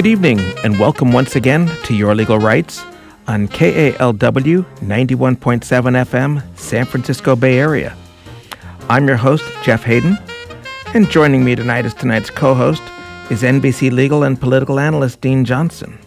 Good evening, and welcome once again to Your Legal Rights on KALW 91.7 FM, San Francisco Bay Area. I'm your host, Jeff Hayden, and joining me tonight as tonight's co-host is NBC legal and political analyst Dean Johnson.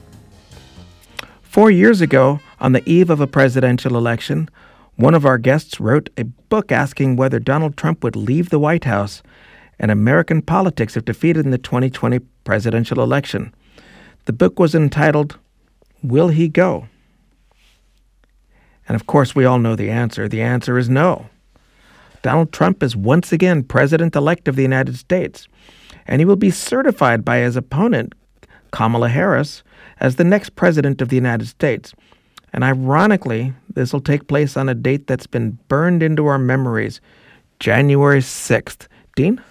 4 years ago, on the eve of a presidential election, one of our guests wrote a book asking whether Donald Trump would leave the White House and American politics if defeated in the 2020 presidential election. The book was entitled, Will He Go? And of course, we all know the answer. The answer is no. Donald Trump is once again president-elect of the United States, and he will be certified by his opponent, Kamala Harris, as the next president of the United States. And ironically, this will take place on a date that's been burned into our memories, January 6th. Dean?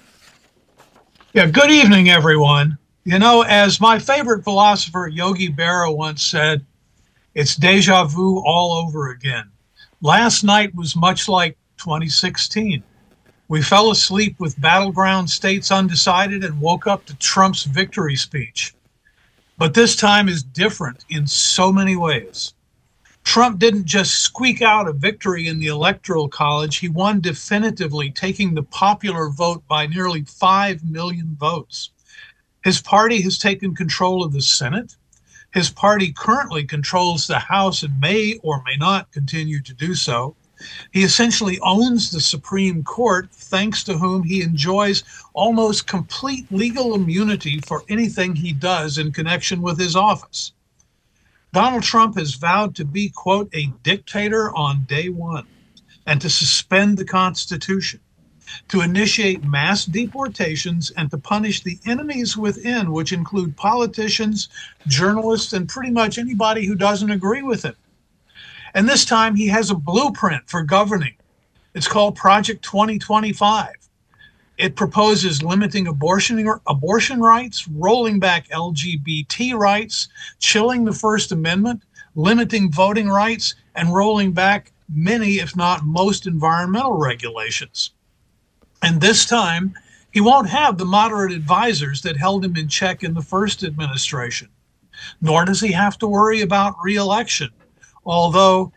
Yeah, good evening, everyone. You know, as my favorite philosopher, Yogi Berra, once said, it's deja vu all over again. Last night was much like 2016. We fell asleep with battleground states undecided and woke up to Trump's victory speech. But this time is different in so many ways. Trump didn't just squeak out a victory in the Electoral College. He won definitively, taking the popular vote by nearly 5 million votes. His party has taken control of the Senate. His party currently controls the House and may or may not continue to do so. He essentially owns the Supreme Court, thanks to whom he enjoys almost complete legal immunity for anything he does in connection with his office. Donald Trump has vowed to be, quote, a dictator on day one, and to suspend the Constitution, to initiate mass deportations, and to punish the enemies within, which include politicians, journalists, and pretty much anybody who doesn't agree with him. And this time he has a blueprint for governing. It's called Project 2025. It proposes limiting abortion rights, rolling back LGBT rights, chilling the First Amendment, limiting voting rights, and rolling back many, if not most, environmental regulations. And this time, he won't have the moderate advisors that held him in check in the first administration, nor does he have to worry about re-election, although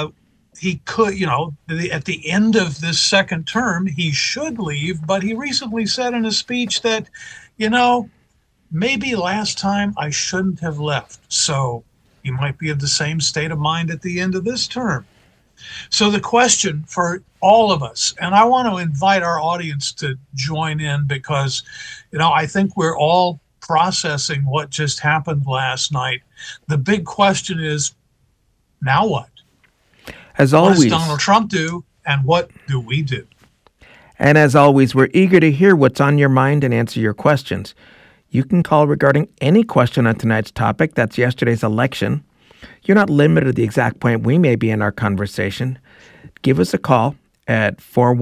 he could, at the end of this second term, he should leave, but he recently said in a speech that, maybe last time I shouldn't have left. So he might be of the same state of mind at the end of this term. So the question for all of us, and I want to invite our audience to join in because, I think we're all processing what just happened last night. The big question is, now what? As always, what does Donald Trump do, and what do we do? And as always, we're eager to hear what's on your mind and answer your questions. You can call regarding any question on tonight's topic, that's yesterday's election. You're not limited to the exact point we may be in our conversation. Give us a call at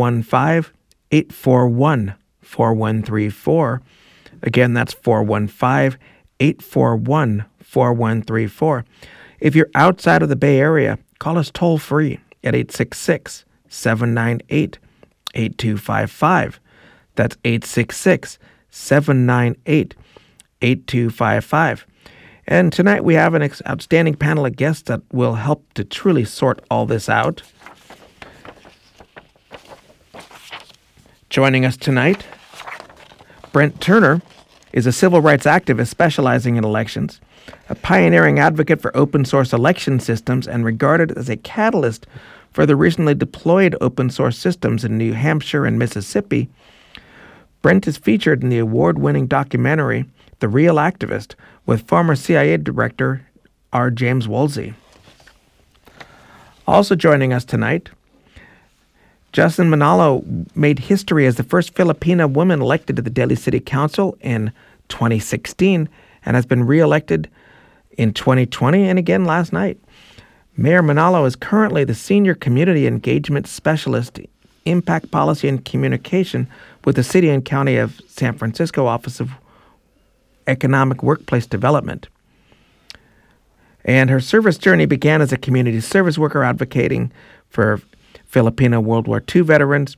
415-841-4134. Again, that's 415-841-4134. If you're outside of the Bay Area, call us toll-free at 866-798-8255. That's 866-798-8255. And tonight we have an outstanding panel of guests that will help to truly sort all this out. Joining us tonight, Brent Turner is a civil rights activist specializing in elections, a pioneering advocate for open-source election systems, and regarded as a catalyst for the recently deployed open-source systems in New Hampshire and Mississippi. Brent is featured in the award-winning documentary, The Real Activist, with former CIA Director R. James Woolsey. Also joining us tonight, Jocelyn Manalo made history as the first Filipina woman elected to the Daly City Council in 2016 and has been re-elected in 2020 and again last night. Mayor Manalo is currently the Senior Community Engagement Specialist, Impact Policy and Communication with the City and County of San Francisco Office of Economic Workplace Development. And her service journey began as a community service worker advocating for Filipino World War II veterans.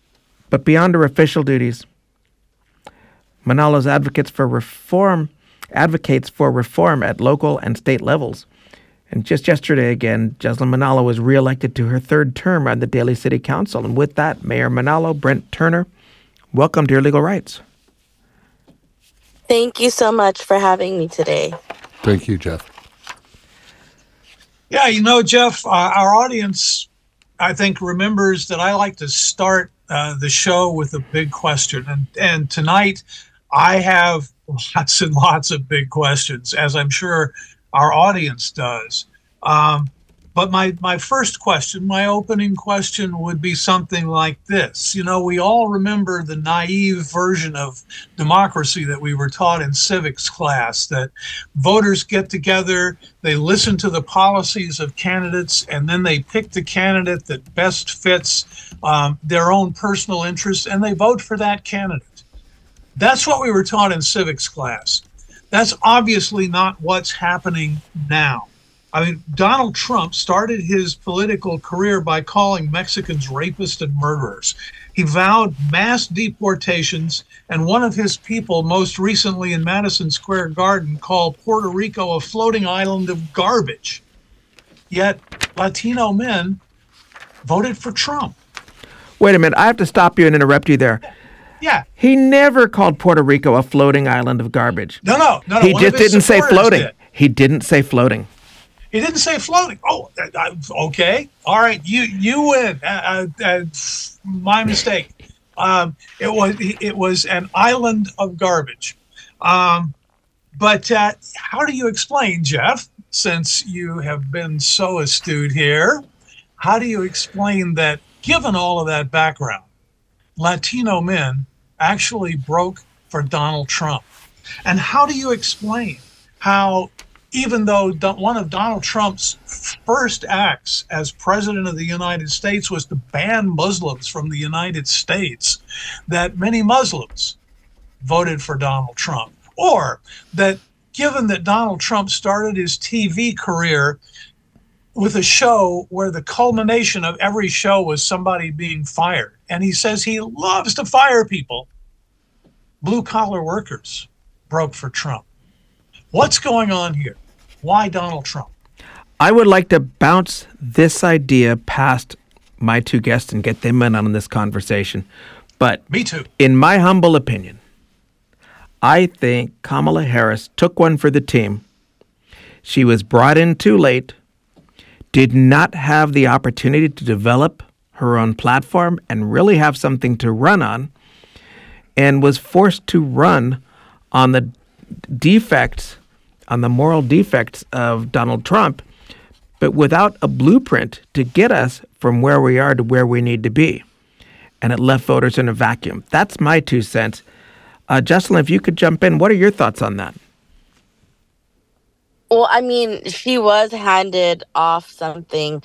But beyond her official duties, Manalo's advocates for reform advocates for reform at local and state levels. And just yesterday again, Jessalyn Manalo was reelected to her third term on the Daly City Council. And with that, Mayor Manalo, Brent Turner, welcome to Your Legal Rights. Thank you so much for having me today. Thank you, Jeff. Yeah, Jeff, our audience, I think, remembers that I like to start the show with a big question. And tonight, I have lots and lots of big questions, as I'm sure our audience does. But my first question, my opening question would be something like this. We all remember the naive version of democracy that we were taught in civics class, that voters get together, they listen to the policies of candidates, and then they pick the candidate that best fits their own personal interests, and they vote for that candidate. That's what we were taught in civics class. That's obviously not what's happening now. I mean, Donald Trump started his political career by calling Mexicans rapists and murderers. He vowed mass deportations, and one of his people, most recently in Madison Square Garden, called Puerto Rico a floating island of garbage. Yet Latino men voted for Trump. Wait a minute, I have to stop you and interrupt you there. Yeah. He never called Puerto Rico a floating island of garbage. No. He just didn't say floating. He didn't say floating. He didn't say floating. Oh, okay. All right. You win. My mistake. It was an island of garbage. But how do you explain, Jeff, since you have been so astute here, how do you explain that, given all of that background, Latino men actually broke for Donald Trump? And how do you explain how, even though one of Donald Trump's first acts as president of the United States was to ban Muslims from the United States, that many Muslims voted for Donald Trump? Or that, given that Donald Trump started his TV career with a show where the culmination of every show was somebody being fired, and he says he loves to fire people, blue-collar workers broke for Trump. What's going on here? Why Donald Trump? I would like to bounce this idea past my two guests and get them in on this conversation. But me too. In my humble opinion, I think Kamala Harris took one for the team. She was brought in too late, did not have the opportunity to develop her own platform and really have something to run on, and was forced to run on the defects, on the moral defects of Donald Trump, but without a blueprint to get us from where we are to where we need to be. And it left voters in a vacuum. That's my 2 cents. Jessalyn, if you could jump in, what are your thoughts on that? Well, I mean, she was handed off something.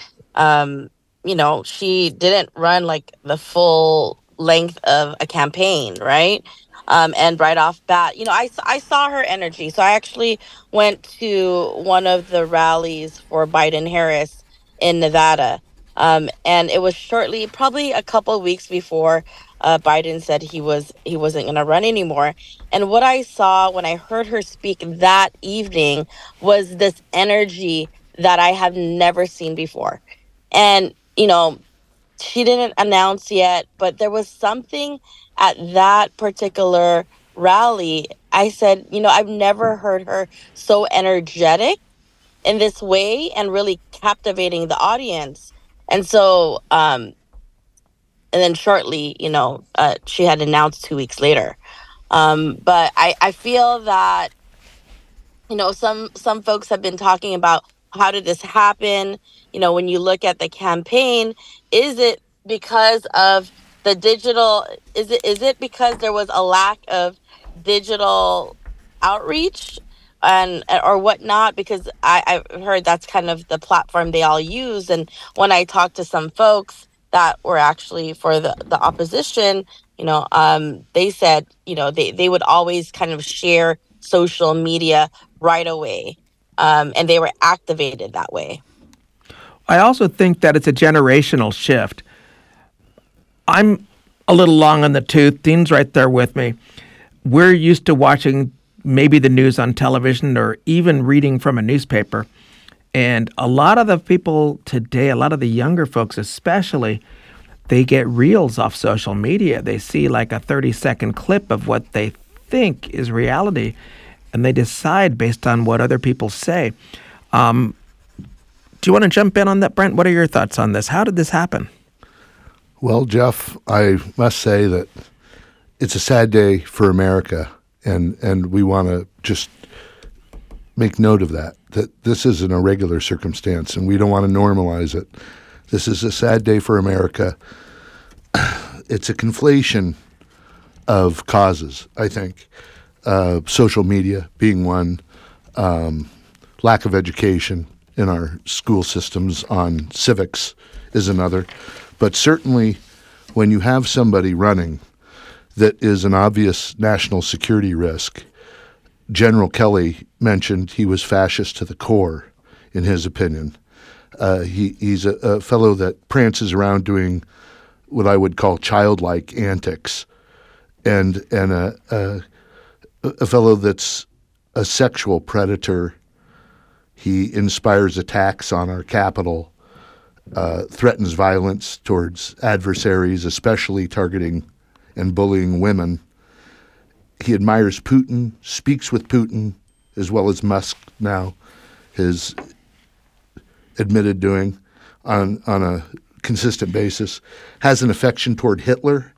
She didn't run like the full length of a campaign, right? And right off bat, I saw her energy. So I actually went to one of the rallies for Biden-Harris in Nevada. And it was probably a couple of weeks before Biden said he wasn't going to run anymore. And what I saw when I heard her speak that evening was this energy that I have never seen before. And, she didn't announce yet, but there was something at that particular rally. I said, I've never heard her so energetic in this way and really captivating the audience. And so, and then shortly, she had announced 2 weeks later. But I feel that, some folks have been talking about, how did this happen? When you look at the campaign, is it because of the digital? Is it because there was a lack of digital outreach or whatnot? Because I've heard that's kind of the platform they all use. And when I talked to some folks that were actually for the opposition, they said, they would always kind of share social media right away. And they were activated that way. I also think that it's a generational shift. I'm a little long on the tooth. Dean's right there with me. We're used to watching maybe the news on television or even reading from a newspaper. And a lot of the people today, a lot of the younger folks especially, they get reels off social media. They see like a 30-second clip of what they think is reality, and they decide based on what other people say. Do you want to jump in on that, Brent? What are your thoughts on this? How did this happen? Well, Jeff, I must say that it's a sad day for America, and we want to just make note of that this is an irregular circumstance, and we don't want to normalize it. This is a sad day for America. It's a conflation of causes, I think. Social media being one, lack of education in our school systems on civics is another. But certainly when you have somebody running that is an obvious national security risk, General Kelly mentioned he was fascist to the core, in his opinion. He's a fellow that prances around doing what I would call childlike antics, and a fellow that's a sexual predator. He inspires attacks on our capital, threatens violence towards adversaries, especially targeting and bullying women. He admires Putin, speaks with Putin, as well as Musk now has admitted doing on a consistent basis, has an affection toward Hitler.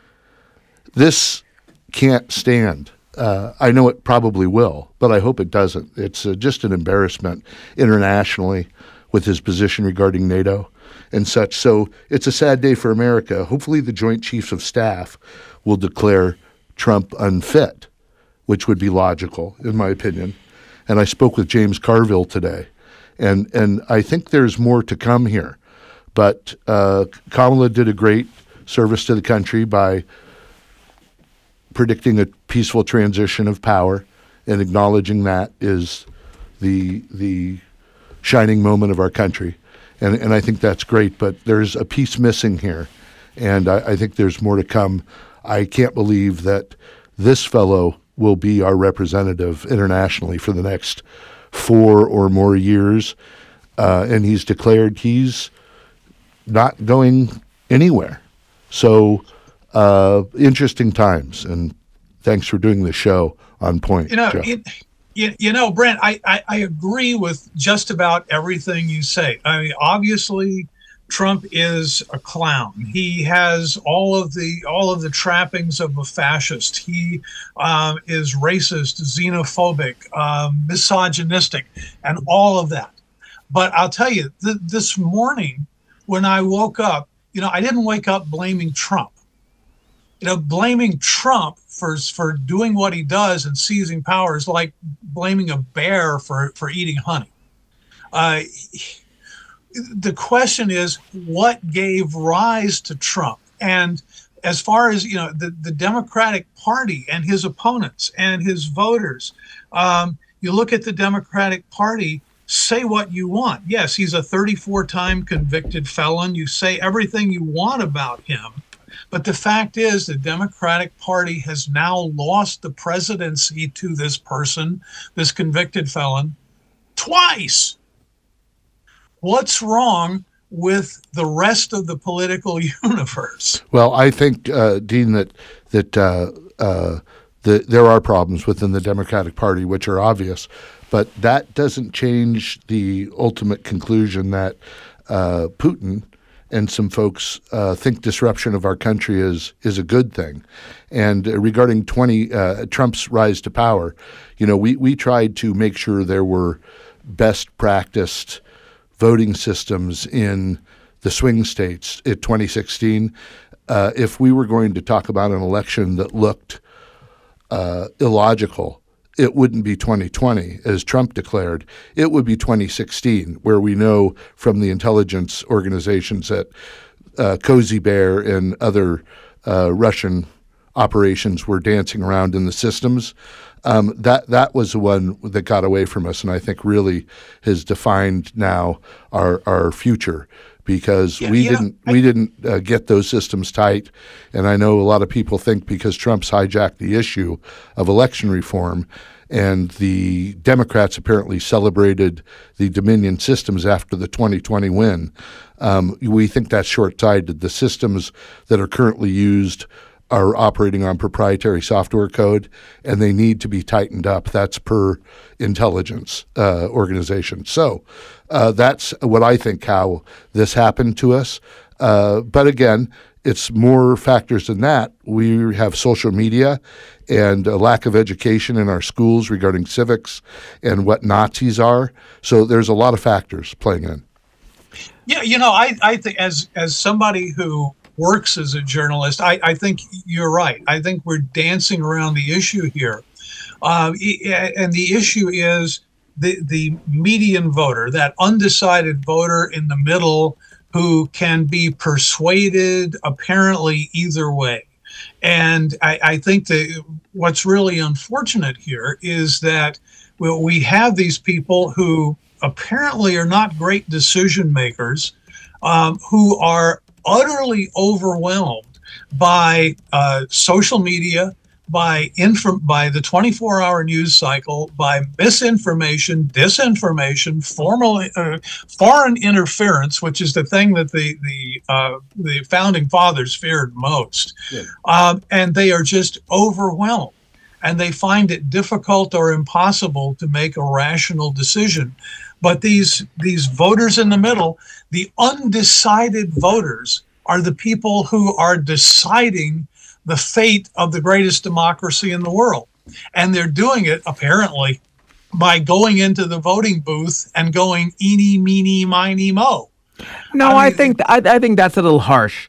This can't stand. I know it probably will, but I hope it doesn't. It's just an embarrassment internationally with his position regarding NATO and such. So it's a sad day for America. Hopefully the Joint Chiefs of Staff will declare Trump unfit, which would be logical, in my opinion. And I spoke with James Carville today, and I think there's more to come here. But Kamala did a great service to the country by predicting a peaceful transition of power and acknowledging that is the shining moment of our country. And I think that's great, but there's a piece missing here, and I think there's more to come. I can't believe that this fellow will be our representative internationally for the next 4 or more years, and he's declared he's not going anywhere. So interesting times, and thanks for doing the show on point. Brent, I agree with just about everything you say. I mean, obviously, Trump is a clown. He has all of the trappings of a fascist. He is racist, xenophobic, misogynistic, and all of that. But I'll tell you, this morning when I woke up, I didn't wake up blaming Trump. Blaming Trump for doing what he does and seizing power is like blaming a bear for eating honey. The question is, what gave rise to Trump? And as far as the Democratic Party and his opponents and his voters, you look at the Democratic Party. Say what you want. Yes, he's a 34-time convicted felon. You say everything you want about him. But the fact is the Democratic Party has now lost the presidency to this person, this convicted felon, twice. What's wrong with the rest of the political universe? Well, I think, Dean, that there are problems within the Democratic Party, which are obvious, but that doesn't change the ultimate conclusion that Putin and some folks think disruption of our country is a good thing. And regarding Trump's rise to power, we tried to make sure there were best practiced voting systems in the swing states in 2016. If we were going to talk about an election that looked illogical, it wouldn't be 2020, as Trump declared. It would be 2016, where we know from the intelligence organizations that Cozy Bear and other Russian operations were dancing around in the systems. That was the one that got away from us, and I think really has defined now our future, because we didn't get those systems tight. And I know a lot of people think because Trump's hijacked the issue of election reform and the Democrats apparently celebrated the Dominion systems after the 2020 win. We think that's short-sighted. The systems that are currently used are operating on proprietary software code, and they need to be tightened up. That's per intelligence organization. So that's what I think how this happened to us. But again, it's more factors than that. We have social media and a lack of education in our schools regarding civics and what Nazis are. So there's a lot of factors playing in. Yeah, I think as somebody who works as a journalist, I think you're right. I think we're dancing around the issue here. And the issue is the median voter, that undecided voter in the middle who can be persuaded apparently either way. And I think that what's really unfortunate here is that we have these people who apparently are not great decision makers, who are utterly overwhelmed by social media, by the 24-hour news cycle, by misinformation, disinformation, foreign interference, which is the thing that the founding fathers feared most. Yeah. And they are just overwhelmed, and they find it difficult or impossible to make a rational decision. But these voters in the middle, the undecided voters, are the people who are deciding the fate of the greatest democracy in the world. And they're doing it, apparently, by going into the voting booth and going eeny, meeny, miny, mo. No, I think that's a little harsh.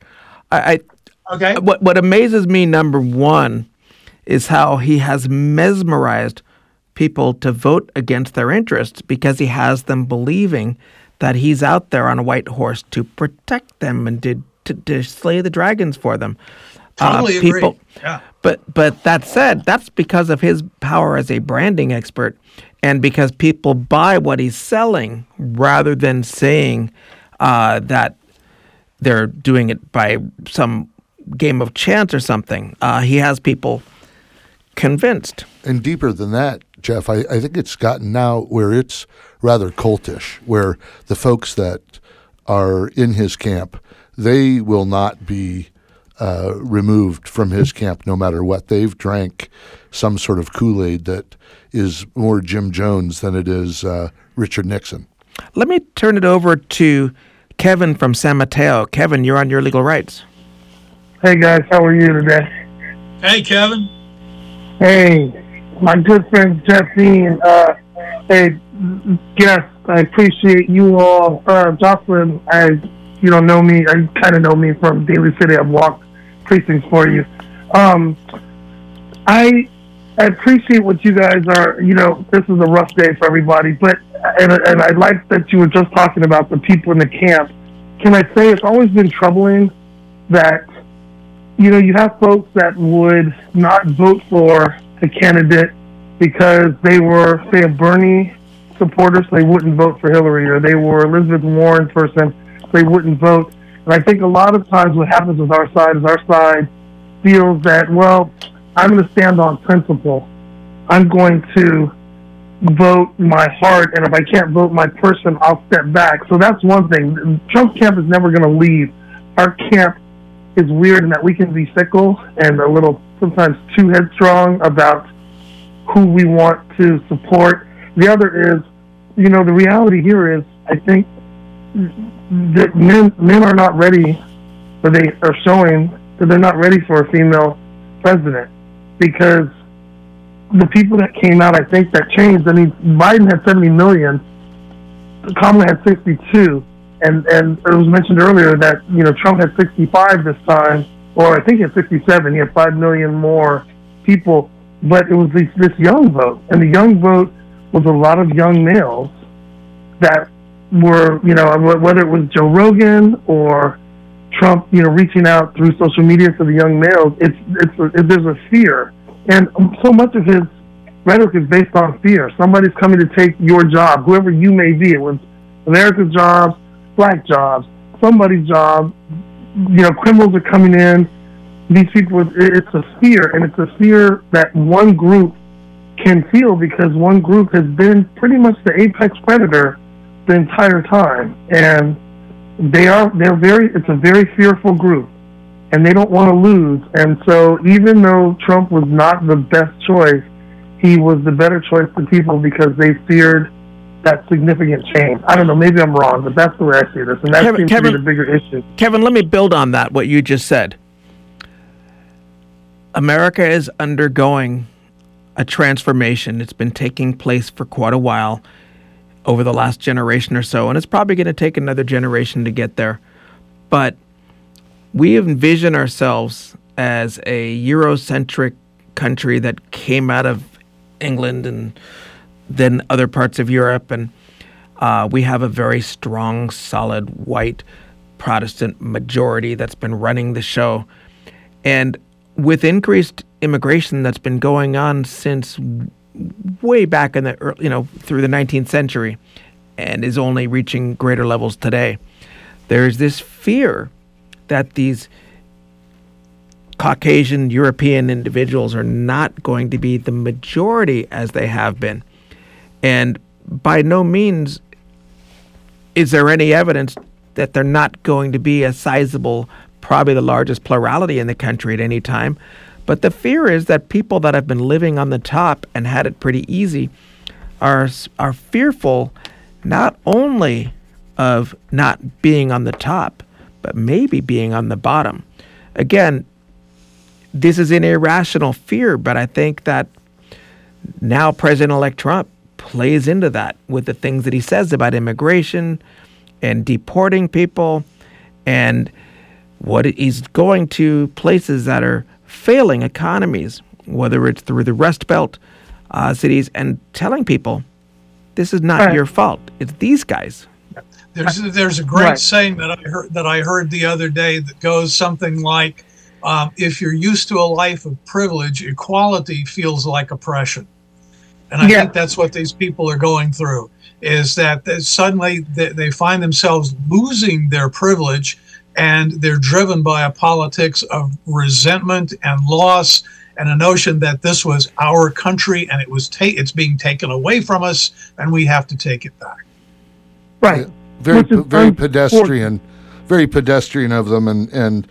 Okay. What amazes me, number one, is how he has mesmerized people to vote against their interests because he has them believing that he's out there on a white horse to protect them and to slay the dragons for them. Totally agree. Yeah. But that said, that's because of his power as a branding expert and because people buy what he's selling rather than saying that they're doing it by some game of chance or something. He has people convinced. And deeper than that, Jeff, I think it's gotten now where it's rather cultish, where the folks that are in his camp, they will not be removed from his camp no matter what. They've drank some sort of Kool-Aid that is more Jim Jones than it is Richard Nixon. Let me turn it over to Kevin from San Mateo. Kevin, you're on Your Legal Rights. Hey, guys. How are you today? Hey, Kevin. Hey, my good friend Jeff Dean. Hey, guest, I appreciate you all. Jocelyn, you don't know me. You kind of know me from Daly City. I've walked precincts for you. I appreciate what you guys are. This is a rough day for everybody, but and I like that you were just talking about the people in the camp. Can I say it's always been troubling that you have folks that would not vote for a candidate because they were, say, a Bernie supporter, so they wouldn't vote for Hillary, or they were Elizabeth Warren person, so they wouldn't vote. And I think a lot of times what happens with our side is our side feels that, well, I'm going to stand on principle. I'm going to vote my heart, and if I can't vote my person, I'll step back. So that's one thing. Trump's camp is never going to leave. Our camp is weird in that we can be fickle and a little sometimes too headstrong about who we want to support. The other is, the reality here is, I think that men are not ready, or they are showing that they're not ready for a female president, because the people that came out, I think that changed. I mean, Biden had 70 million, Kamala had 62, and it was mentioned earlier that, Trump had 65 this time, or I think he had 67. He had 5 million more people, but it was this young vote, and the young vote was a lot of young males that were, whether it was Joe Rogan or Trump, reaching out through social media to the young males, there's a fear. And so much of his rhetoric is based on fear. Somebody's coming to take your job, whoever you may be. It was America's jobs, black jobs, somebody's job. Criminals are coming in. These people, it's a fear, and it's a fear that one group can feel, because one group has been pretty much the apex predator the entire time, and it's a very fearful group, and they don't want to lose. And so even though Trump was not the best choice, he was the better choice to people because they feared that significant change. I don't know, maybe I'm wrong, but that's the way I see this, and that seems to be the bigger issue. Kevin, let me build on that, what you just said. America is undergoing a transformation. It's been taking place for quite a while, over the last generation or so, and it's probably going to take another generation to get there. But we envision ourselves as a Eurocentric country that came out of England and then other parts of Europe, and we have a very strong, solid, white Protestant majority that's been running the show. And with increased immigration that's been going on since way back in the through the 19th century, and is only reaching greater levels today, there's this fear that these Caucasian European individuals are not going to be the majority as they have been. And by no means is there any evidence that they're not going to be a sizable, probably the largest plurality in the country at any time. But the fear is that people that have been living on the top and had it pretty easy are fearful not only of not being on the top, but maybe being on the bottom. Again, this is an irrational fear, but I think that now President-elect Trump plays into that with the things that he says about immigration and deporting people, and what he's going to places that are failing economies, whether it's through the Rust Belt cities, and telling people, this is not your fault. It's these guys. There's a great saying that I heard the other day that goes something like, if you're used to a life of privilege, equality feels like oppression. And I think that's what these people are going through, is that suddenly they find themselves losing their privilege, and they're driven by a politics of resentment and loss, and a notion that this was our country and it's being taken away from us, and we have to take it back. Right. Very pedestrian of them, and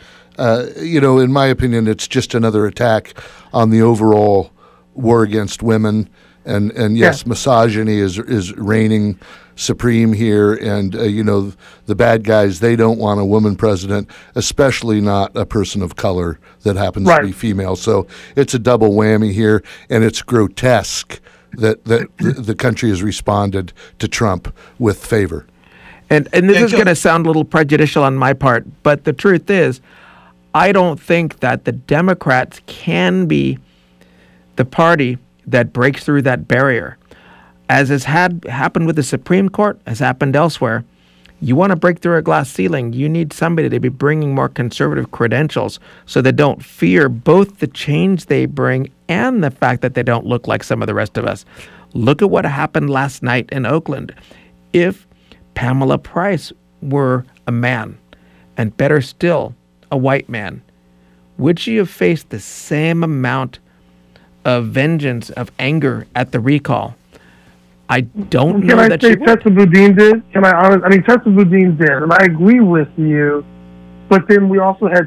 in my opinion, it's just another attack on the overall war against women. And yes, misogyny is reigning supreme here, and the bad guys, they don't want a woman president, especially not a person of color that happens to be female. So it's a double whammy here, and it's grotesque that the country has responded to Trump with favor. And this is going to sound a little prejudicial on my part, but the truth is, I don't think that the Democrats can be the party that breaks through that barrier. As has happened with the Supreme Court, has happened elsewhere, you want to break through a glass ceiling, you need somebody to be bringing more conservative credentials so they don't fear both the change they bring and the fact that they don't look like some of the rest of us. Look at what happened last night in Oakland. If Pamela Price were a man, and better still, a white man, would she have faced the same amount of vengeance, of anger at the recall? I don't know that she would. Can I say Tessa Boudin did? Tessa Boudin did, and I agree with you. But then we also had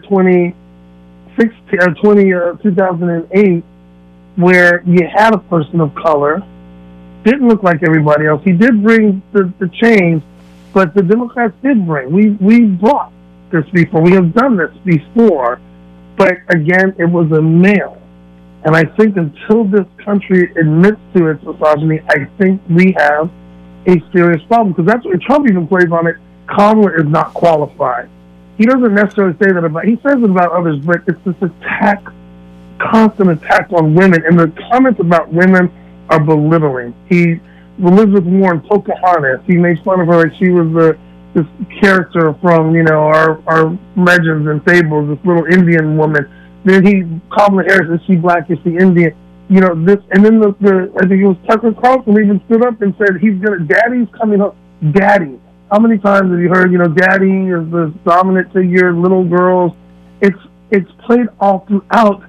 2008, where you had a person of color, didn't look like everybody else. He did bring the change, but the Democrats did bring. We brought this before. We have done this before, but again, it was a male. And I think until this country admits to its misogyny, I think we have a serious problem. Because that's what Trump even plays on it. Kamala is not qualified. He doesn't necessarily say that about, he says it about others, but it's this attack, constant attack on women. And the comments about women are belittling. Elizabeth Warren, Pocahontas, he made fun of her like she was this character from, our legends and fables, this little Indian woman. Then Kamala Harris, is she black, is she Indian? This, and then I think it was Tucker Carlson even stood up and said, Daddy's coming home. Daddy. How many times have you heard, Daddy is the dominant figure, little girls? It's played all throughout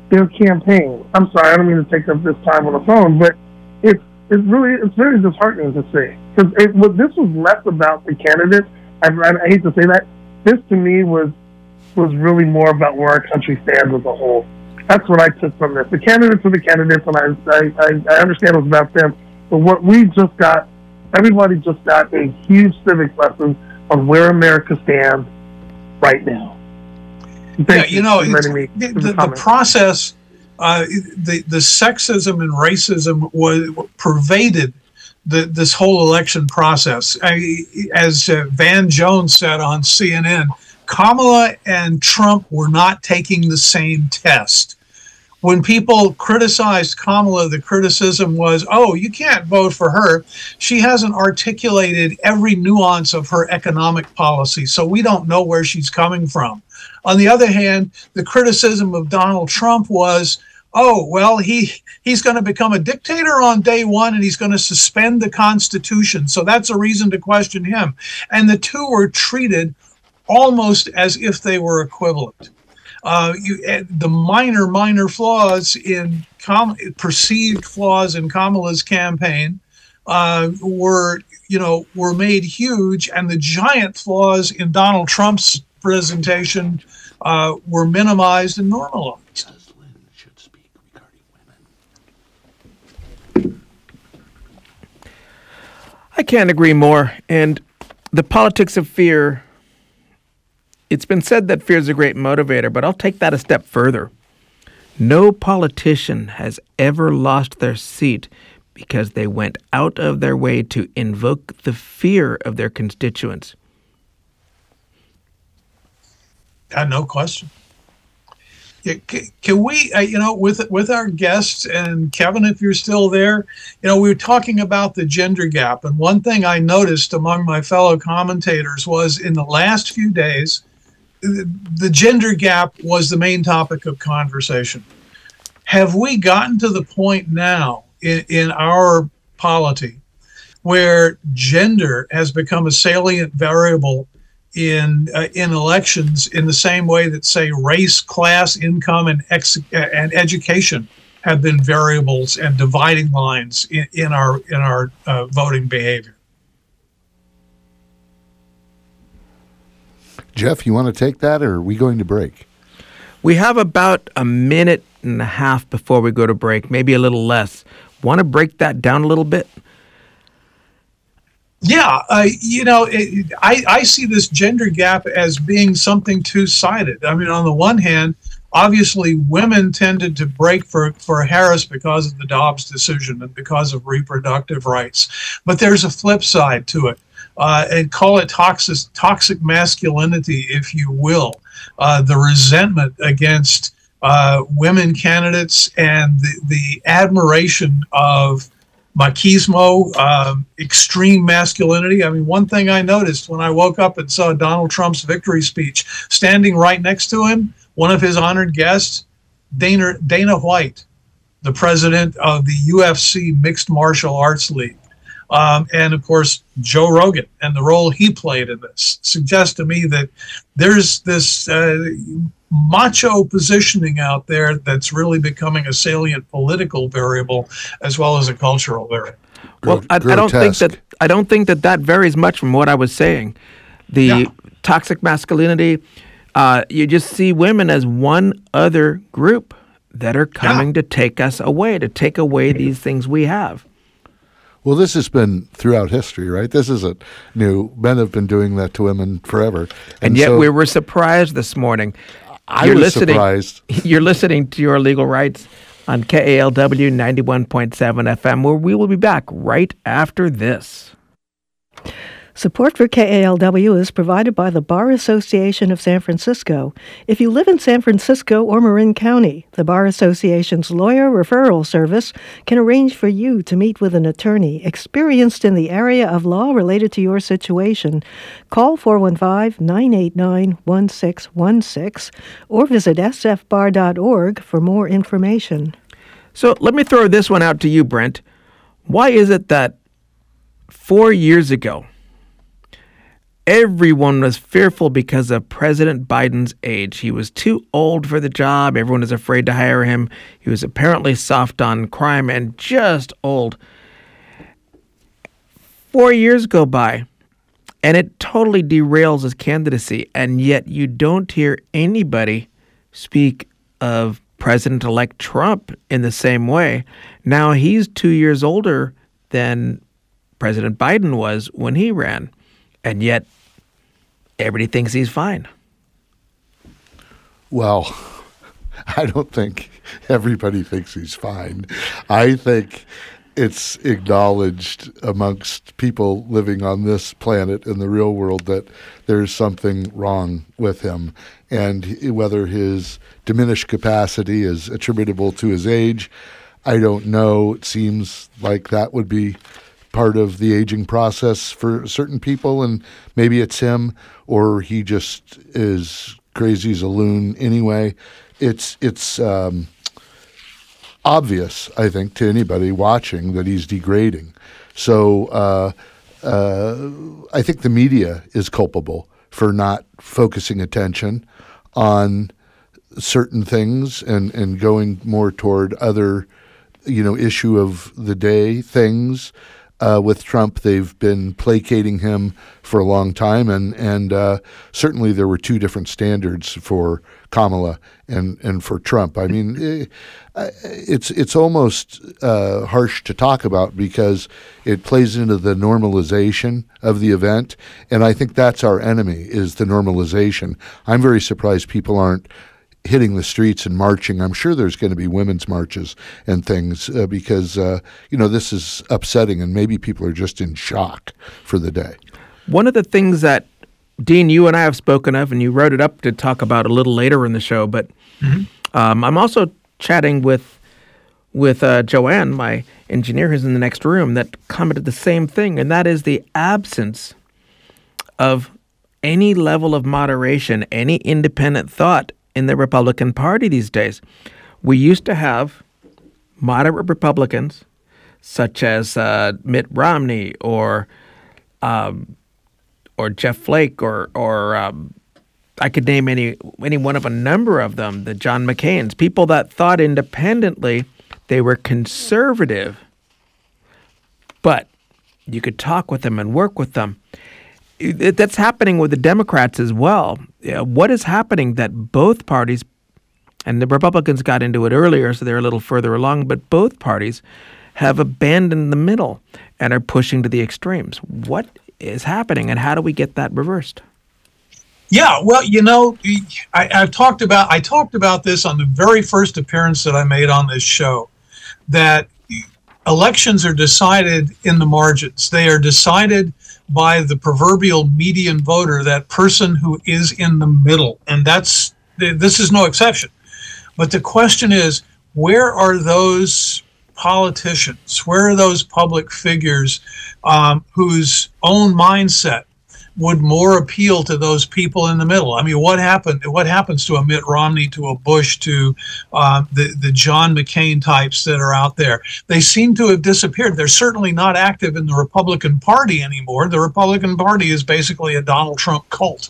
their campaign. I'm sorry, I don't mean to take up this time on the phone, but it's very disheartening to see, because this was less about the candidates. I hate to say that. This to me was really more about where our country stands as a whole. That's what I took from this. The candidates are the candidates, and I understand it was about them. But what we just got, everybody just got a huge civic lesson on where America stands right now. Thank you know, the process, the sexism and racism pervaded this whole election process. As Van Jones said on CNN, Kamala and Trump were not taking the same test. When people criticized Kamala, the criticism was, oh, you can't vote for her. She hasn't articulated every nuance of her economic policy, so we don't know where she's coming from. On the other hand, the criticism of Donald Trump was, oh, well, he's going to become a dictator on day one, and he's going to suspend the Constitution. So that's a reason to question him. And the two were treated almost as if they were equivalent. The minor flaws in perceived flaws in Kamala's campaign were made huge, and the giant flaws in Donald Trump's presentation were minimized and normalized. I can't agree more. And the politics of fear, it's been said that fear is a great motivator, but I'll take that a step further. No politician has ever lost their seat because they went out of their way to invoke the fear of their constituents. No question. Can we, with our guests, and Kevin, if you're still there, we were talking about the gender gap. And one thing I noticed among my fellow commentators was in the last few days, the gender gap was the main topic of conversation. Have we gotten to the point now in our polity where gender has become a salient variable in elections in the same way that, say, race, class, income, and education have been variables and dividing lines in our voting behavior? Jeff, you want to take that, or are we going to break? We have about a minute and a half before we go to break, maybe a little less. Want to break that down a little bit? Yeah, I see this gender gap as being something two-sided. I mean, on the one hand, obviously women tended to break for Harris because of the Dobbs decision and because of reproductive rights. But there's a flip side to it, and call it toxic masculinity, if you will, the resentment against women candidates and the admiration of machismo, extreme masculinity. I mean, one thing I noticed when I woke up and saw Donald Trump's victory speech, standing right next to him, one of his honored guests, Dana White, the president of the UFC Mixed Martial Arts League. And of course, Joe Rogan and the role he played in this suggests to me that there's this macho positioning out there that's really becoming a salient political variable as well as a cultural variable. Well, I don't think that varies much from what I was saying. The toxic masculinity, you just see women as one other group that are coming to take us away, to take away these things we have. Well, this has been throughout history, right? This isn't new. Men have been doing that to women forever. And yet we were surprised this morning. I was surprised. You're listening to Your Legal Rights on KALW 91.7 FM, where we will be back right after this. Support for KALW is provided by the Bar Association of San Francisco. If you live in San Francisco or Marin County, the Bar Association's lawyer referral service can arrange for you to meet with an attorney experienced in the area of law related to your situation. Call 415-989-1616 or visit sfbar.org for more information. So let me throw this one out to you, Brent. Why is it that 4 years ago, Everyone was fearful because of President Biden's age. He was too old for the job. Everyone was afraid to hire him. He was apparently soft on crime and just old. 4 years go by, and it totally derails his candidacy, and yet you don't hear anybody speak of President-elect Trump in the same way. Now he's 2 years older than President Biden was when he ran, and yet everybody thinks he's fine. Well, I don't think everybody thinks he's fine. I think it's acknowledged amongst people living on this planet in the real world that there's something wrong with him. And whether his diminished capacity is attributable to his age, I don't know. It seems like that would be part of the aging process for certain people, and maybe it's him, or he just is crazy as a loon anyway. It's obvious, I think, to anybody watching that he's degrading. So I think the media is culpable for not focusing attention on certain things and going more toward other, issue of the day things. With Trump, they've been placating him for a long time, and certainly there were two different standards for Kamala and for Trump. I mean, it's almost harsh to talk about because it plays into the normalization of the event, and I think that's our enemy, is the normalization. I'm very surprised people aren't hitting the streets and marching. I'm sure there's going to be women's marches and things because, this is upsetting, and maybe people are just in shock for the day. One of the things that, Dean, you and I have spoken of, and you wrote it up to talk about a little later in the show, but I'm also chatting with Joanne, my engineer who's in the next room, that commented the same thing, and that is the absence of any level of moderation, any independent thought in the Republican Party these days. We used to have moderate Republicans, such as Mitt Romney or Jeff Flake, or I could name any one of a number of them, the John McCains, people that thought independently. They were conservative, but you could talk with them and work with them. That's happening with the Democrats as well. What is happening that both parties, and the Republicans got into it earlier, so they're a little further along, but both parties have abandoned the middle and are pushing to the extremes. What is happening, and how do we get that reversed? Yeah, well, I talked about this on the very first appearance that I made on this show, that elections are decided in the margins. They are decided by the proverbial median voter, that person who is in the middle. And this is no exception. But the question is, where are those politicians? Where are those public figures whose own mindset would more appeal to those people in the middle? I mean, what happens to a Mitt Romney, to a Bush, to the John McCain types that are out there? They seem to have disappeared. They're certainly not active in the Republican Party anymore. The Republican Party is basically a Donald Trump cult.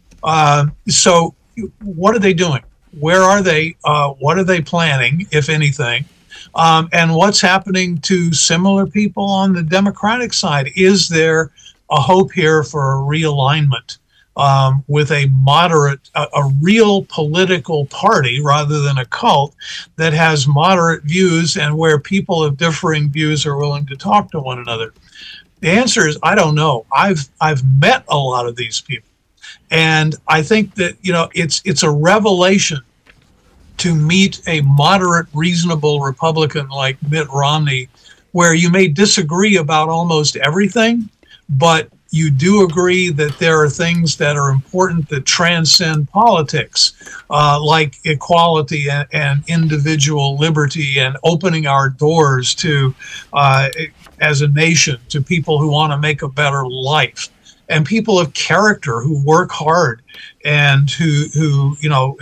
So what are they doing? Where are they? What are they planning, if anything? And what's happening to similar people on the Democratic side? Is there a hope here for a realignment with a moderate, a real political party rather than a cult that has moderate views and where people of differing views are willing to talk to one another? The answer is, I don't know. I've met a lot of these people, and I think that it's a revelation to meet a moderate, reasonable Republican like Mitt Romney, where you may disagree about almost everything, but you do agree that there are things that are important that transcend politics, like equality and individual liberty, and opening our doors to, as a nation, to people who want to make a better life, and people of character who work hard and who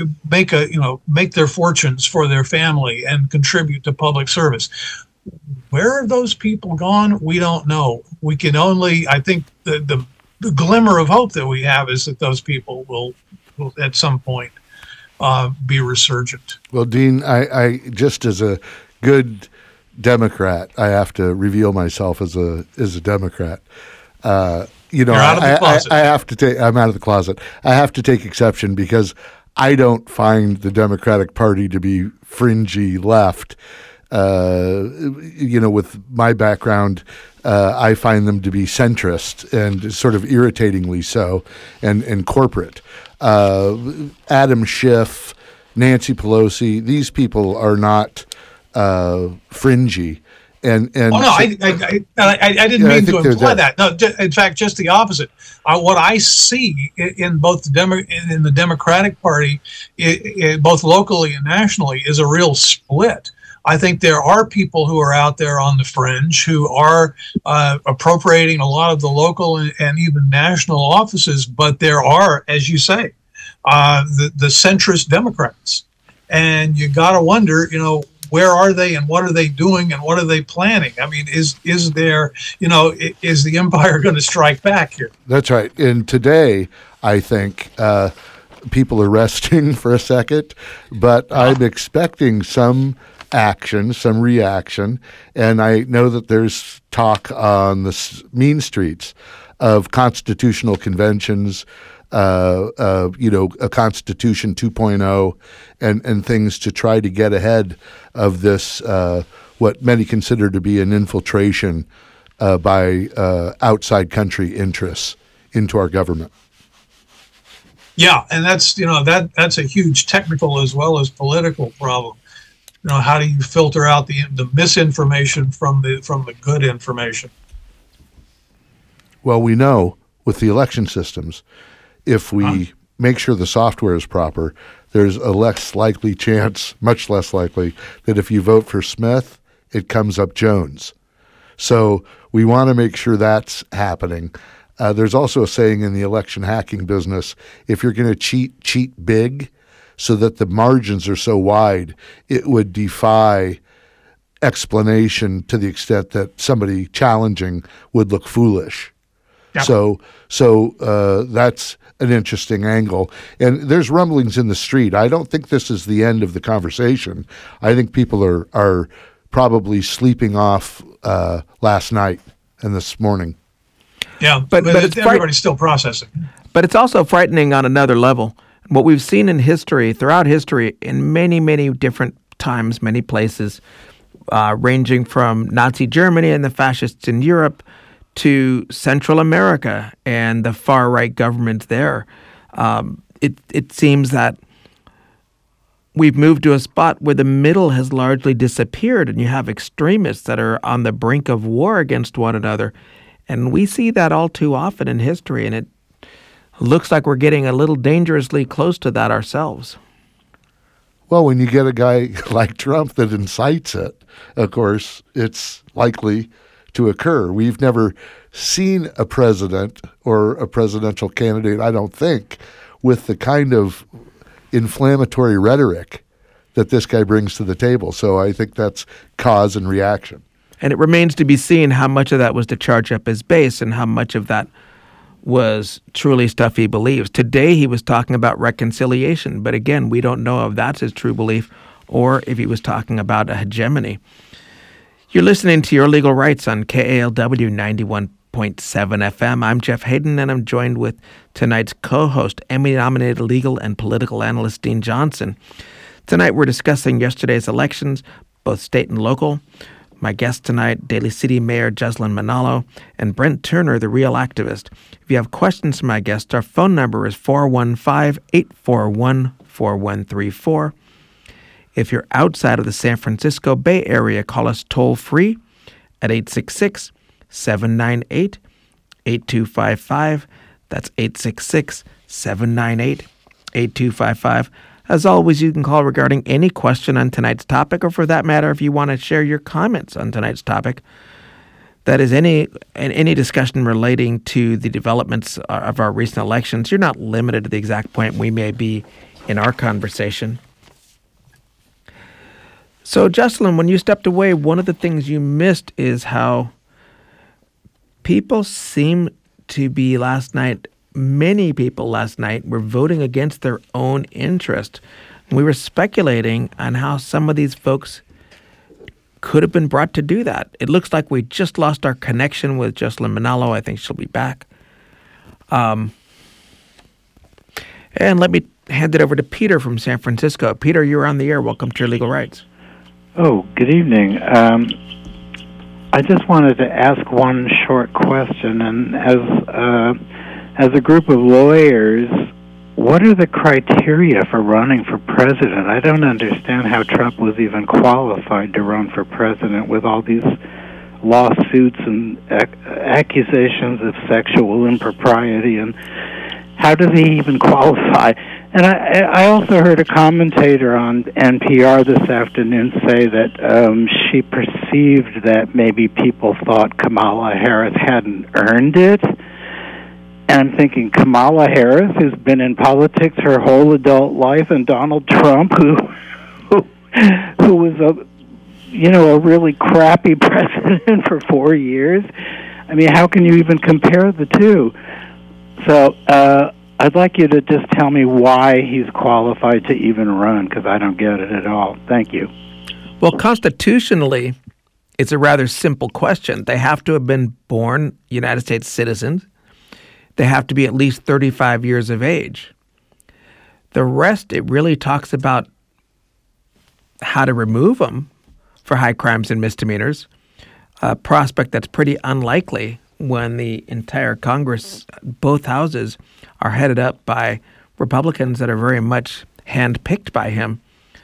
make their fortunes for their family and contribute to public service. Where are those people gone? We don't know. We can only, I think the glimmer of hope that we have is that those people will at some point be resurgent. Well, Dean, I just as a good Democrat, I have to reveal myself as a Democrat. You're out of the closet. I have to take. I'm out of the closet. I have to take exception because I don't find the Democratic Party to be fringy left. With my background, I find them to be centrist and sort of irritatingly so, and corporate. Adam Schiff, Nancy Pelosi, these people are not fringy. And oh no, I didn't mean to imply that. No, in fact, just the opposite. What I see in both in the Democratic Party, both locally and nationally, is a real split. I think there are people who are out there on the fringe who are appropriating a lot of the local and even national offices, but there are, as you say, the centrist Democrats, and you got to wonder, where are they and what are they doing and what are they planning? I mean, is there, is the empire going to strike back here? That's right. And today, I think people are resting for a second, but I'm expecting some action, some reaction. And I know that there's talk on the mean streets of constitutional conventions, a Constitution 2.0 and things to try to get ahead of this, what many consider to be an infiltration by outside country interests into our government. Yeah, and that's that's a huge technical as well as political problem. How do you filter out the misinformation from the good information? Well, we know with the election systems, if we make sure the software is proper, there's a less likely chance, much less likely, that if you vote for Smith, it comes up Jones. So we want to make sure that's happening. There's also a saying in the election hacking business, if you're going to cheat big so that the margins are so wide, it would defy explanation to the extent that somebody challenging would look foolish. Yep. So that's an interesting angle. And there's rumblings in the street. I don't think this is the end of the conversation. I think people are probably sleeping off last night and this morning. Yeah, but everybody's still processing. But it's also frightening on another level. What we've seen in history, throughout history, in many, many different times, many places, ranging from Nazi Germany and the fascists in Europe to Central America and the far-right government there. It seems that we've moved to a spot where the middle has largely disappeared, and you have extremists that are on the brink of war against one another. And we see that all too often in history, and it looks like we're getting a little dangerously close to that ourselves. Well, when you get a guy like Trump that incites it, of course, it's likely to occur. We've never seen a president or a presidential candidate, I don't think, with the kind of inflammatory rhetoric that this guy brings to the table. So I think that's cause and reaction. And it remains to be seen how much of that was to charge up his base and how much of that was truly stuff he believes. Today he was talking about reconciliation, but again, we don't know if that's his true belief or if he was talking about a hegemony. You're listening to Your Legal Rights on KALW 91.7 FM. I'm Jeff Hayden, and I'm joined with tonight's co-host, Emmy-nominated legal and political analyst Dean Johnson. Tonight we're discussing yesterday's elections, both state and local. My guest tonight, Daly City Mayor Jessalyn Manalo, and Brent Turner, the Real Activist. If you have questions for my guest, our phone number is 415-841-4134. If you're outside of the San Francisco Bay Area, call us toll-free at 866-798-8255. That's 866-798-8255. As always, you can call regarding any question on tonight's topic, or for that matter, if you want to share your comments on tonight's topic. That is any discussion relating to the developments of our recent elections. You're not limited to the exact point we may be in our conversation. So, Jessalyn, when you stepped away, one of the things you missed is how people seem to be last night. Many people last night were voting against their own interest. We were speculating on how some of these folks could have been brought to do that. It looks like we just lost our connection with Jessalyn Manalo. I think she'll be back. And let me hand it over to Peter from San Francisco. Peter, you're on the air. Welcome to Your Legal Rights. Oh, good evening. I just wanted to ask one short question. And as a group of lawyers, what are the criteria for running for president? I don't understand how Trump was even qualified to run for president with all these lawsuits and accusations of sexual impropriety, and how does he even qualify? And I also heard a commentator on NPR this afternoon say that she perceived that maybe people thought Kamala Harris hadn't earned it. And I'm thinking, Kamala Harris, who's been in politics her whole adult life, and Donald Trump, who was a really crappy president for 4 years. I mean, how can you even compare the two? So I'd like you to just tell me why he's qualified to even run, because I don't get it at all. Thank you. Well, constitutionally, it's a rather simple question. They have to have been born United States citizens. They have to be at least 35 years of age. The rest, it really talks about how to remove them for high crimes and misdemeanors, a prospect that's pretty unlikely when the entire Congress, both houses, are headed up by Republicans that are very much handpicked by him.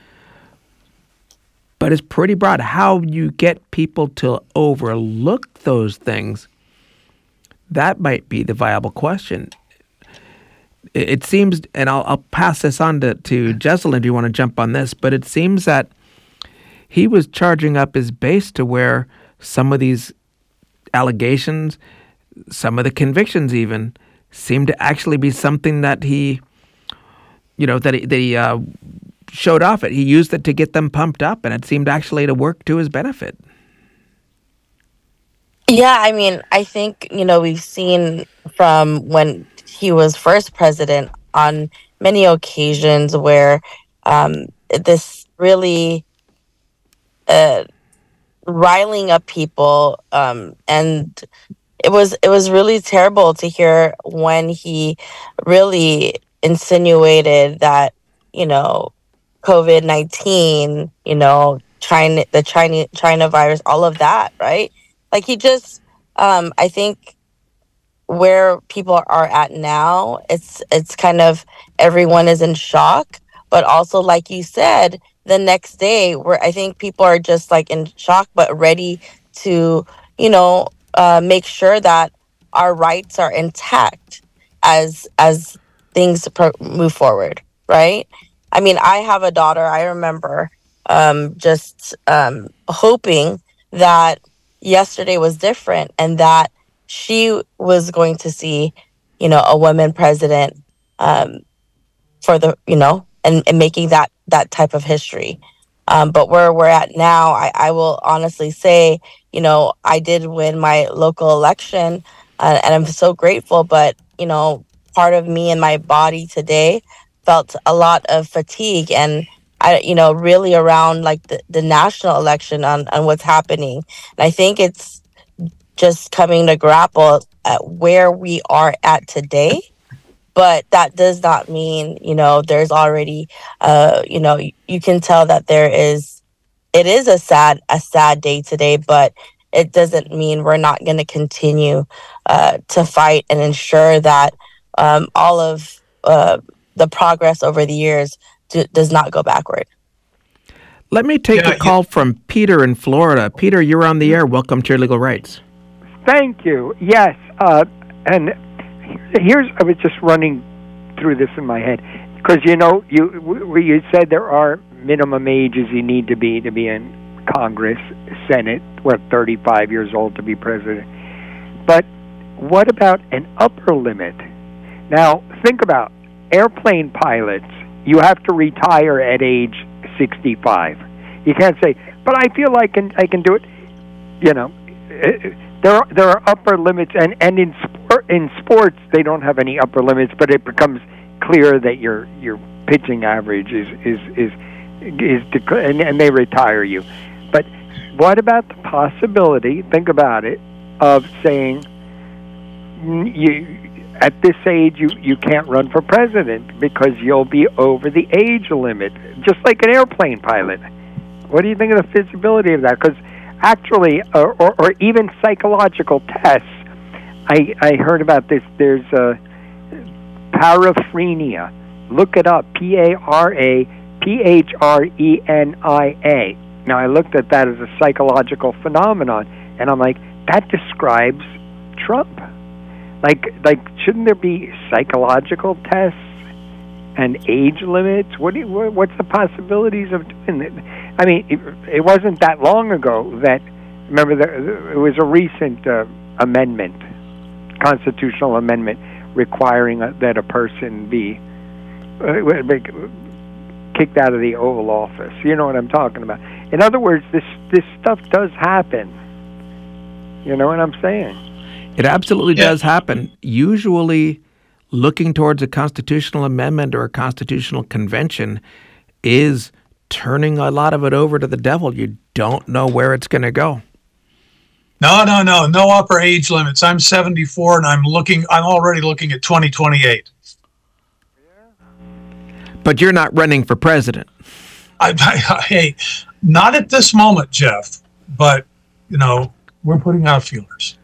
But it's pretty broad. How you get people to overlook those things, that might be the viable question. It seems, and I'll pass this on to Jessalyn if you want to jump on this, but it seems that he was charging up his base to where some of these allegations, some of the convictions even, seem to actually be something that he showed off it. He used it to get them pumped up, and it seemed actually to work to his benefit. Yeah, I mean, I think, we've seen from when he was first president on many occasions where this really riling up people, and it was really terrible to hear when he really insinuated that, COVID-19, China virus, all of that, right? Like he just, I think where people are at now, it's kind of everyone is in shock, but also like you said, the next day where I think people are just like in shock, but ready to, make sure that our rights are intact as things move forward, right? I mean, I have a daughter. I remember just hoping that yesterday was different and that she was going to see, a woman president for the, and making that type of history. But where we're at now, I will honestly say, I did win my local election and I'm so grateful. But, part of me and my body today felt a lot of fatigue and really around like the national election on what's happening. And I think it's just coming to grapple at where we are at today. But that does not mean, there's already, you can tell that it is a sad day today, but it doesn't mean we're not going to continue to fight and ensure that all of the progress over the years does not go backward. Let me take a call from Peter in Florida. Peter, you're on the air. Welcome to Your Legal Rights. Thank you. Yes, and here's, I was just running through this in my head because you said there are minimum ages you need to be in Congress, Senate, 35 years old to be president. But what about an upper limit? Now think about airplane pilots. You have to retire at age 65. You can't say, but I feel I can do it. There are upper limits, and in in sports they don't have any upper limits, but it becomes clear that your pitching average is and they retire you. But what about the possibility? Think about it, of saying at this age you can't run for president because you'll be over the age limit, just like an airplane pilot. What do you think of the feasibility of that? Because actually, or even psychological tests. I heard about this. There's paraphrenia. Look it up. PARAPHRENIA. Now, I looked at that as a psychological phenomenon, and I'm like, that describes Trump. Like, shouldn't there be psychological tests and age limits? What's the possibilities of doing it? I mean, it wasn't that long ago that, remember, it was a recent amendment, constitutional amendment, requiring that a person be kicked out of the Oval Office. You know what I'm talking about. In other words, this stuff does happen. You know what I'm saying? It absolutely does happen. Usually, looking towards a constitutional amendment or a constitutional convention is turning a lot of it over to the devil. You don't know where it's going to go. No upper age limits. I'm 74 and I'm already looking at 2028. But you're not running for president. Hey, not at this moment, Jeff, but we're putting out feelers.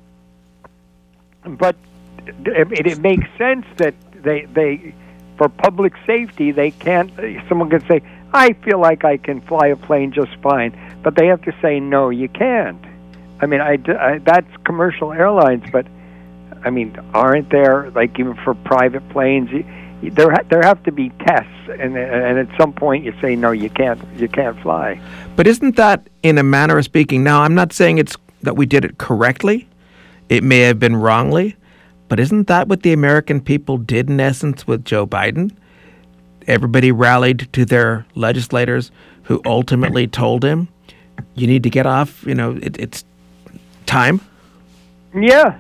But it makes sense that they for public safety, they can't. Someone can say, I feel like I can fly a plane just fine, but they have to say, no, you can't. I mean, that's commercial airlines, but I mean, aren't there, like, even for private planes, there have to be tests, and at some point you say, no, you can't fly. But isn't that, in a manner of speaking, now I'm not saying it's that we did it correctly. It may have been wrongly, but isn't that what the American people did in essence with Joe Biden? Everybody rallied to their legislators who ultimately told him, you need to get off, it's time. Yeah,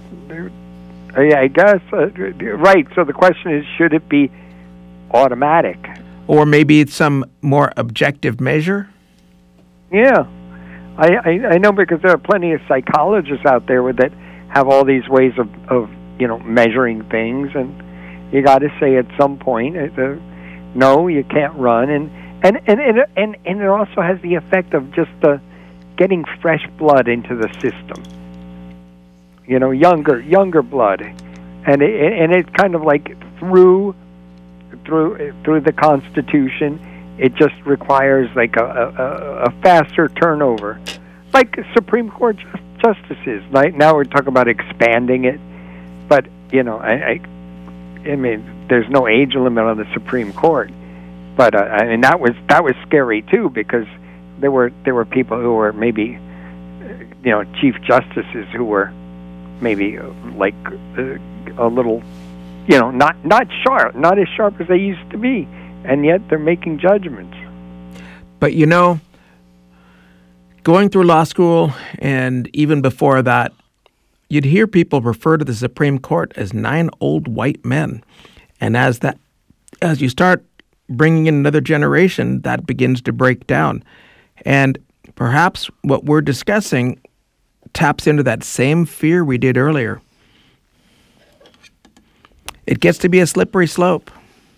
I guess. Right, so the question is, should it be automatic? Or maybe it's some more objective measure? Yeah. I know, because there are plenty of psychologists out there that have all these ways of measuring things, and you got to say at some point, no, you can't run, and it also has the effect of just getting fresh blood into the system, younger blood, and it's kind of like through the Constitution. It just requires like a faster turnover, like Supreme Court justices. Now we're talking about expanding it, but I mean, there's no age limit on the Supreme Court. But I mean, that was scary too, because there were people who were maybe chief justices who were maybe like a little not as sharp as they used to be. And yet they're making judgments. But going through law school and even before that, you'd hear people refer to the Supreme Court as 9 old white men. And as you start bringing in another generation, that begins to break down. And perhaps what we're discussing taps into that same fear we did earlier. It gets to be a slippery slope.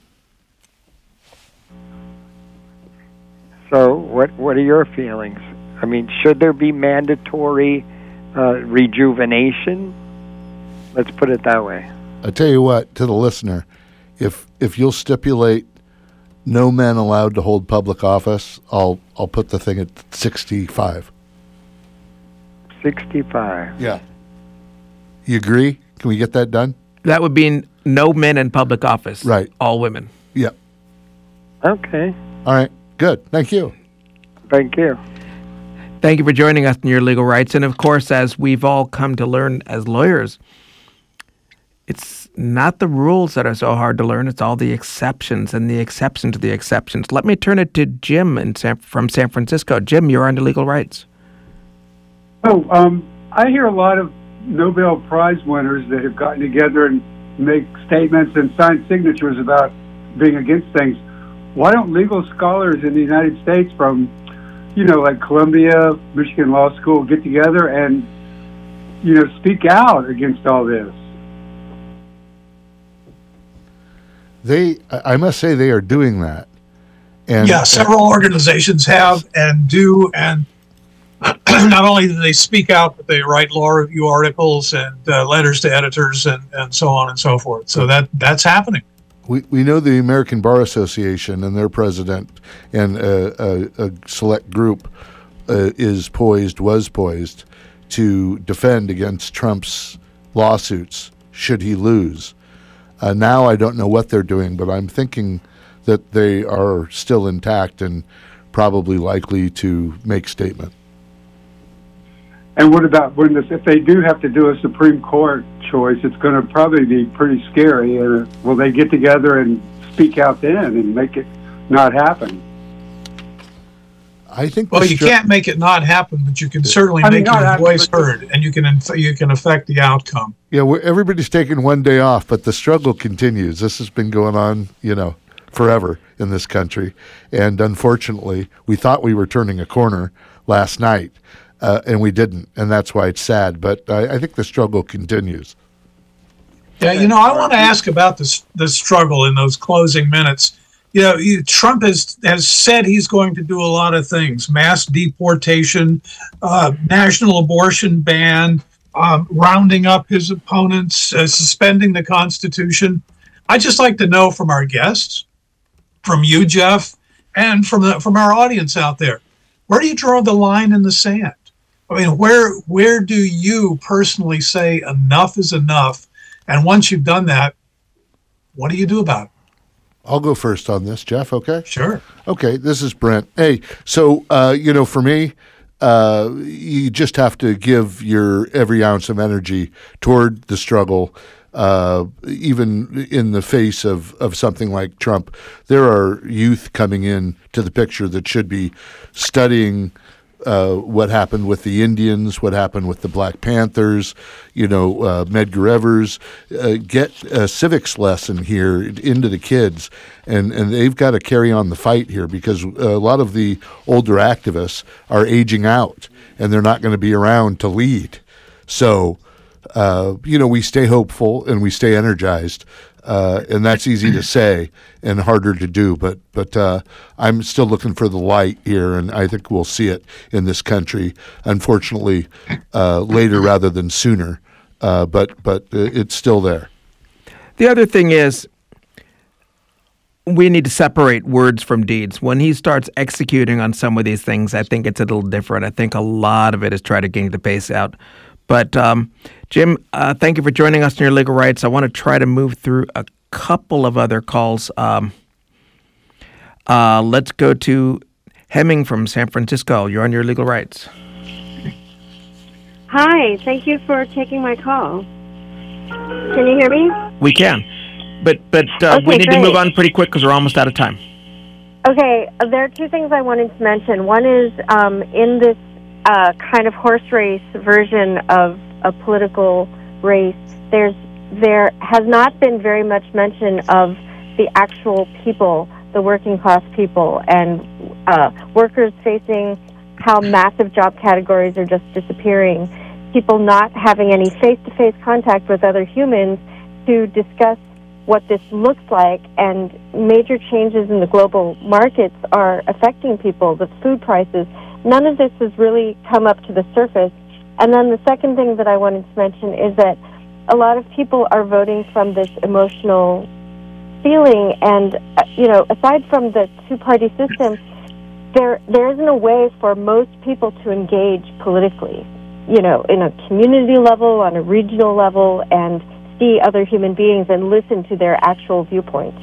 So what are your feelings? I mean, should there be mandatory rejuvenation? Let's put it that way. I tell you what, to the listener, if you'll stipulate no men allowed to hold public office, I'll put the thing at 65. 65. Yeah. You agree? Can we get that done? That would mean no men in public office. Right. All women. Yeah. Okay. All right. Good. Thank you. Thank you. Thank you for joining us in Your Legal Rights. And of course, as we've all come to learn as lawyers, it's not the rules that are so hard to learn. It's all the exceptions and the exceptions to the exceptions. Let me turn it to Jim from San Francisco. Jim, you're on to Legal Rights. I hear a lot of Nobel Prize winners that have gotten together and make statements and sign signatures about being against things. Why don't legal scholars in the United States from, like Columbia, Michigan Law School, get together and, speak out against all this? I must say they are doing that. And yeah, several organizations have and do, and not only do they speak out, but they write law review articles and letters to editors and so on and so forth. So that's happening. We know the American Bar Association and their president and a select group was poised to defend against Trump's lawsuits should he lose. Now I don't know what they're doing, but I'm thinking that they are still intact and probably likely to make statement. And what about if they do have to do a Supreme Court choice, it's going to probably be pretty scary. Will they get together and speak out then and make it not happen? I think. Well, you can't make it not happen, but you can certainly make your voice heard, and you can affect the outcome. Yeah, everybody's taking one day off, but the struggle continues. This has been going on, forever in this country, and unfortunately, we thought we were turning a corner last night, and we didn't, and that's why it's sad. But I think the struggle continues. Yeah, I want to ask about the struggle in those closing minutes. Trump has said he's going to do a lot of things: mass deportation, national abortion ban, rounding up his opponents, suspending the Constitution. I'd just like to know from our guests, from you, Jeff, and from our audience out there, where do you draw the line in the sand? I mean, where do you personally say enough is enough? And once you've done that, what do you do about it? I'll go first on this, Jeff, okay? Sure. Okay, this is Brent. Hey, so, for me, you just have to give your every ounce of energy toward the struggle, even in the face of something like Trump. There are youth coming in to the picture that should be studying what happened with the Indians, what happened with the Black Panthers, Medgar Evers. Get a civics lesson here into the kids, and they've got to carry on the fight here because a lot of the older activists are aging out, and they're not going to be around to lead. So, we stay hopeful and we stay energized. And that's easy to say and harder to do, but I'm still looking for the light here, and I think we'll see it in this country. Unfortunately, later rather than sooner, but it's still there. The other thing is, we need to separate words from deeds. When he starts executing on some of these things, I think it's a little different. I think a lot of it is trying to gain the pace out. But Jim, thank you for joining us in your legal rights. I want to try to move through a couple of other calls. Let's go to Hemming from San Francisco. You're on your legal rights. Hi, thank you for taking my call. Can you hear me? We can, but Okay, we need great. to move on pretty quick because we're almost out of time. Okay, there are two things I wanted to mention. One is in this kind of horse race version of a political race, there has not been very much mention of the actual people, the working class people, and workers facing how massive job categories are just disappearing, people not having any face-to-face contact with other humans to discuss what this looks like, and major changes in the global markets are affecting people, the food prices. None of this has really come up to the surface. And then the second thing that I wanted to mention is that a lot of people are voting from this emotional feeling, and aside from the two-party system, there isn't a way for most people to engage politically, in a community level, on a regional level, and see other human beings and listen to their actual viewpoints.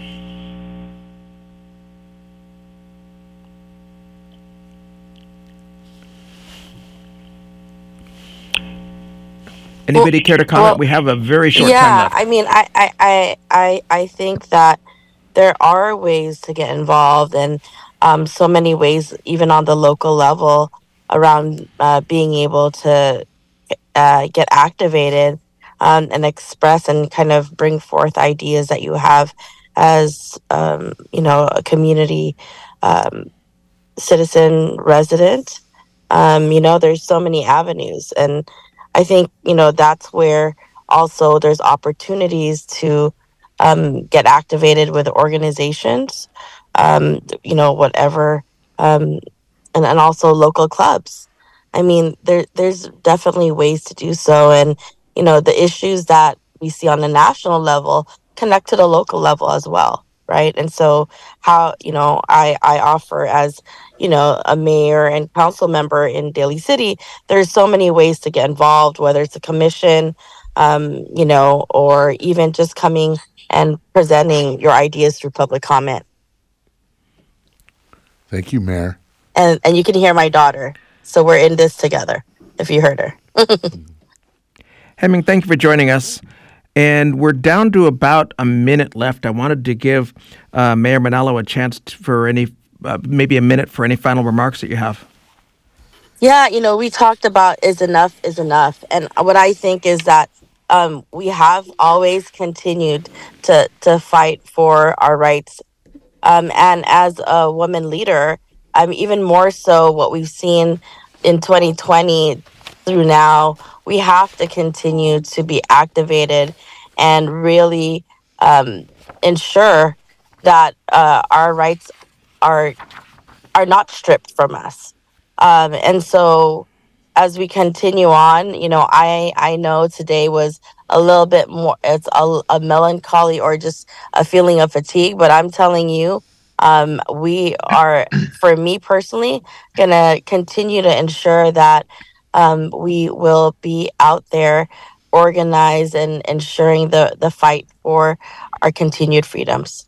Anybody care to comment? We have a very short time Yeah, left. I mean, I think that there are ways to get involved, and so many ways, even on the local level, around being able to get activated and express and kind of bring forth ideas that you have as a community citizen resident. There's so many avenues, and I think that's where also there's opportunities to get activated with organizations, whatever, and also local clubs. I mean, there's definitely ways to do so, and the issues that we see on the national level connect to the local level as well, right? And so, how I offer as a mayor and council member in Daly City, there's so many ways to get involved, whether it's a commission, or even just coming and presenting your ideas through public comment. Thank you, Mayor. And you can hear my daughter. So we're in this together, if you heard her. Hemming, thank you for joining us. And we're down to about a minute left. I wanted to give Mayor Manalo a chance for maybe a minute for any final remarks that you have. Yeah, we talked about is enough is enough. And what I think is that we have always continued to fight for our rights. And as a woman leader, even more so what we've seen in 2020 through now, we have to continue to be activated and really ensure that our rights are not stripped from us. And so as we continue on, I know today was a little bit more, it's a melancholy or just a feeling of fatigue, but I'm telling you, we are, for me personally, going to continue to ensure that we will be out there organized and ensuring the fight for our continued freedoms.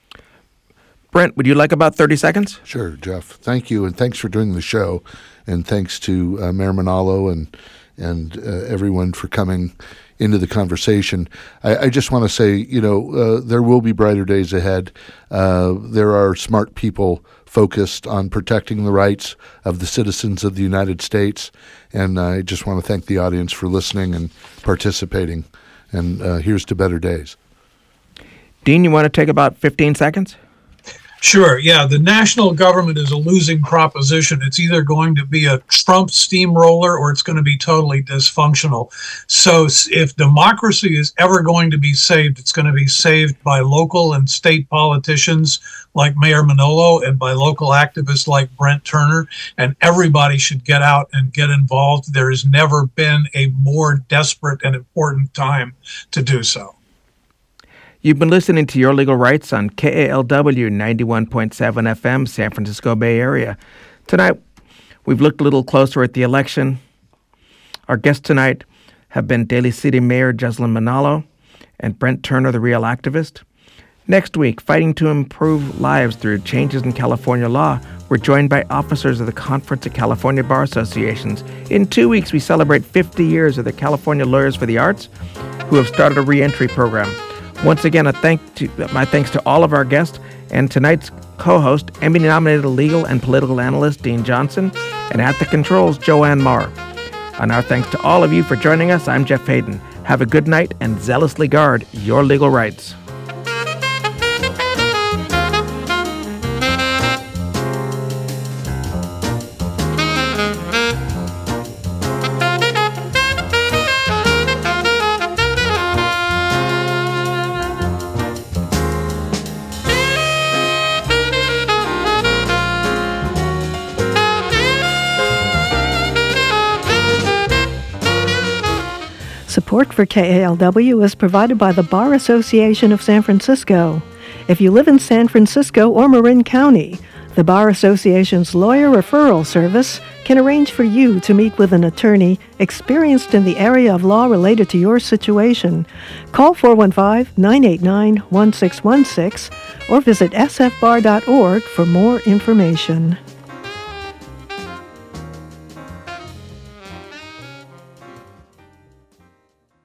Brent, would you like about 30 seconds? Sure, Jeff. Thank you, and thanks for doing the show, and thanks to Mayor Manalo and everyone for coming into the conversation. I just want to say, there will be brighter days ahead. There are smart people focused on protecting the rights of the citizens of the United States, and I just want to thank the audience for listening and participating. And here's to better days. Dean, you want to take about 15 seconds? Sure. Yeah. The national government is a losing proposition. It's either going to be a Trump steamroller or it's going to be totally dysfunctional. So if democracy is ever going to be saved, it's going to be saved by local and state politicians like Mayor Manalo and by local activists like Brent Turner. And everybody should get out and get involved. There has never been a more desperate and important time to do so. You've been listening to Your Legal Rights on KALW 91.7 FM, San Francisco Bay Area. Tonight, we've looked a little closer at the election. Our guests tonight have been Daly City Mayor Jessalyn Manalo and Brent Turner, the Real Activist. Next week, fighting to improve lives through changes in California law, we're joined by officers of the Conference of California Bar Associations. In 2 weeks, we celebrate 50 years of the California Lawyers for the Arts, who have started a reentry program. Once again, my thanks to all of our guests and tonight's co-host, Emmy-nominated legal and political analyst Dean Johnson, and at the controls, Joanne Marr. And our thanks to all of you for joining us. I'm Jeff Hayden. Have a good night and zealously guard your legal rights. Support for KALW is provided by the Bar Association of San Francisco. If you live in San Francisco or Marin County, the Bar Association's lawyer referral service can arrange for you to meet with an attorney experienced in the area of law related to your situation. Call 415-989-1616 or visit sfbar.org for more information.